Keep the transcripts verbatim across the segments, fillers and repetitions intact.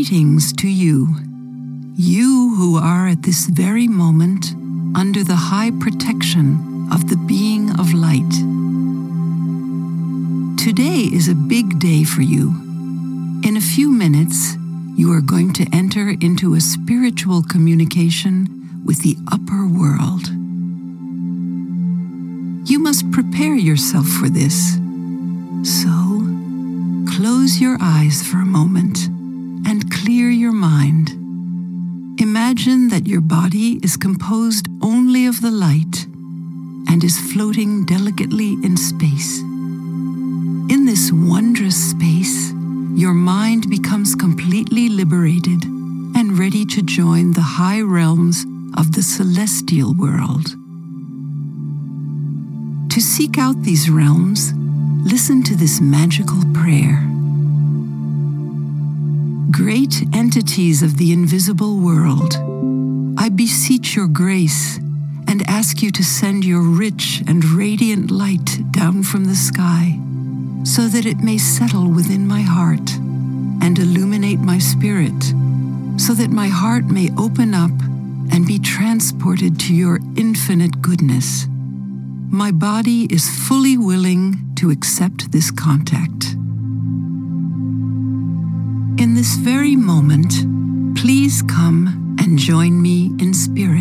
Greetings to you, you who are at this very moment under the high protection of the being of light. Today is a big day for you. In a few minutes, you are going to enter into a spiritual communication with the upper world. You must prepare yourself for this. So, close your eyes for a moment and clear your mind. Imagine that your body is composed only of the light and is floating delicately in space. In this wondrous space, your mind becomes completely liberated and ready to join the high realms of the celestial world. To seek out these realms, listen to this magical prayer. Great entities of the invisible world, I beseech your grace and ask you to send your rich and radiant light down from the sky, so that it may settle within my heart and illuminate my spirit, so that my heart may open up and be transported to your infinite goodness. My body is fully willing to accept this contact. In this very moment, please come and join me in spirit.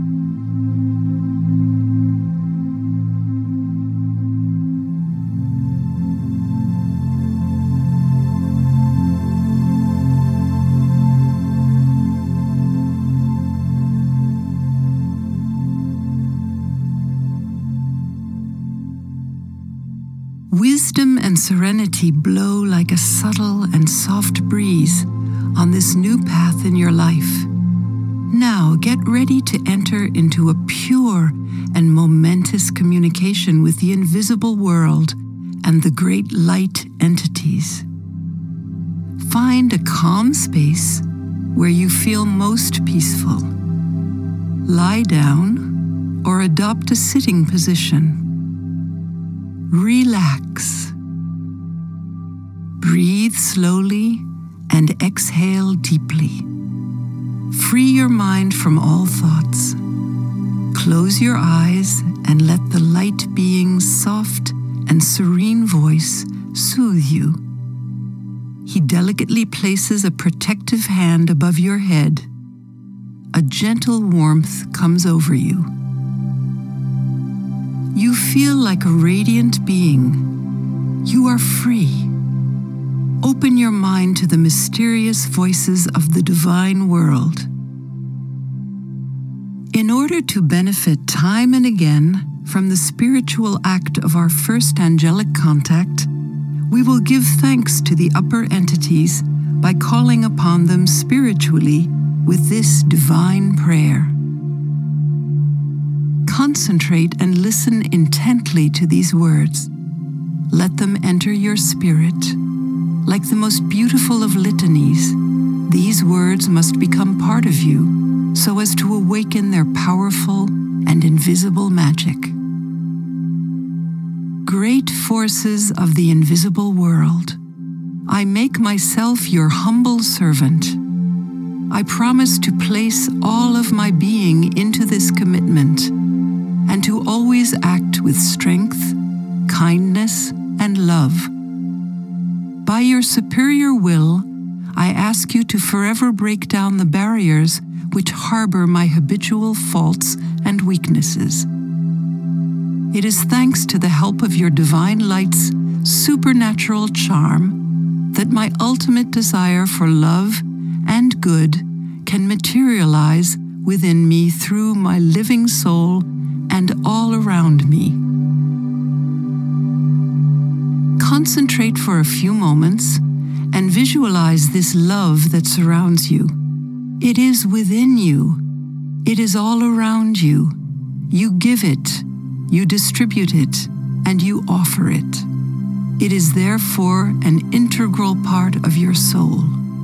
Wisdom and serenity blow like a subtle and soft breeze on this new path in your life. Now get ready to enter into a pure and momentous communication with the invisible world and the great light entities. Find a calm space where you feel most peaceful. Lie down or adopt a sitting position. Relax. Breathe slowly and exhale deeply. Free your mind from all thoughts. Close your eyes and let the light being's soft and serene voice soothe you. He delicately places a protective hand above your head. A gentle warmth comes over you. You feel like a radiant being. You are free. Open your mind to the mysterious voices of the divine world. In order to benefit time and again from the spiritual act of our first angelic contact, we will give thanks to the upper entities by calling upon them spiritually with this divine prayer. Concentrate and listen intently to these words. Let them enter your spirit. Like the most beautiful of litanies, these words must become part of you so as to awaken their powerful and invisible magic. Great forces of the invisible world, I make myself your humble servant. I promise to place all of my being into this commitment and to always act with strength, kindness, and love. By your superior will, I ask you to forever break down the barriers which harbor my habitual faults and weaknesses. It is thanks to the help of your divine light's supernatural charm that my ultimate desire for love and good can materialize within me through my living soul and all around me. Concentrate for a few moments and visualize this love that surrounds you. It is within you. It is all around you. You give it, you distribute it, and you offer it. It is therefore an integral part of your soul.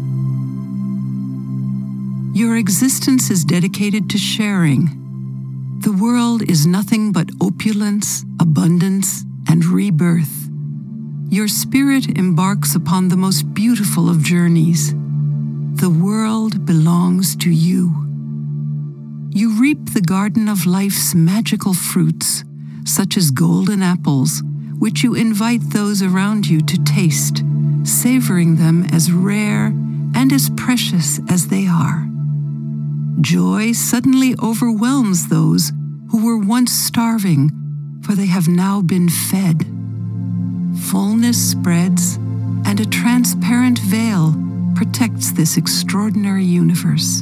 Your existence is dedicated to sharing. The world is nothing but opulence, abundance, and rebirth. Your spirit embarks upon the most beautiful of journeys. The world belongs to you. You reap the garden of life's magical fruits, such as golden apples, which you invite those around you to taste, savoring them as rare and as precious as they are. Joy suddenly overwhelms those who were once starving, for they have now been fed. Fullness spreads, and a transparent veil protects this extraordinary universe.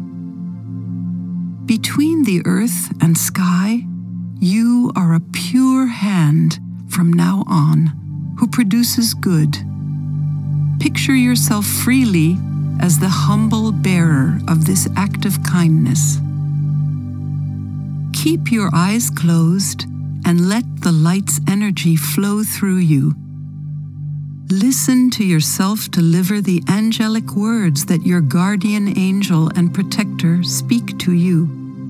Between the earth and sky, you are a pure hand from now on, who produces good. Picture yourself freely as the humble bearer of this act of kindness. Keep your eyes closed and let the light's energy flow through you. Listen to yourself deliver the angelic words that your guardian angel and protector speak to you.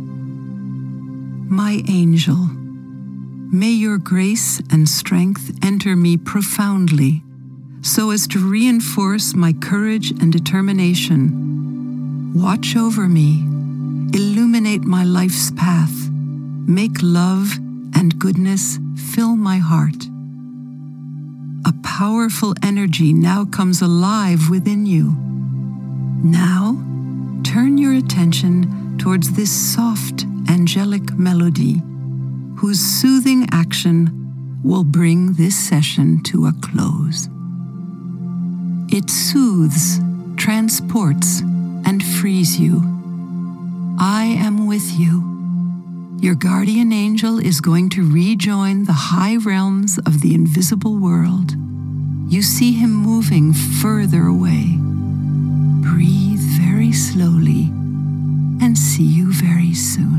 My angel, may your grace and strength enter me profoundly, so as to reinforce my courage and determination. Watch over me, illuminate my life's path, make love and goodness fill my heart. A powerful energy now comes alive within you. Now, turn your attention towards this soft, angelic melody, whose soothing action will bring this session to a close. It soothes, transports, and frees you. I am with you. Your guardian angel is going to rejoin the high realms of the invisible world. You see him moving further away. Breathe very slowly and see you very soon.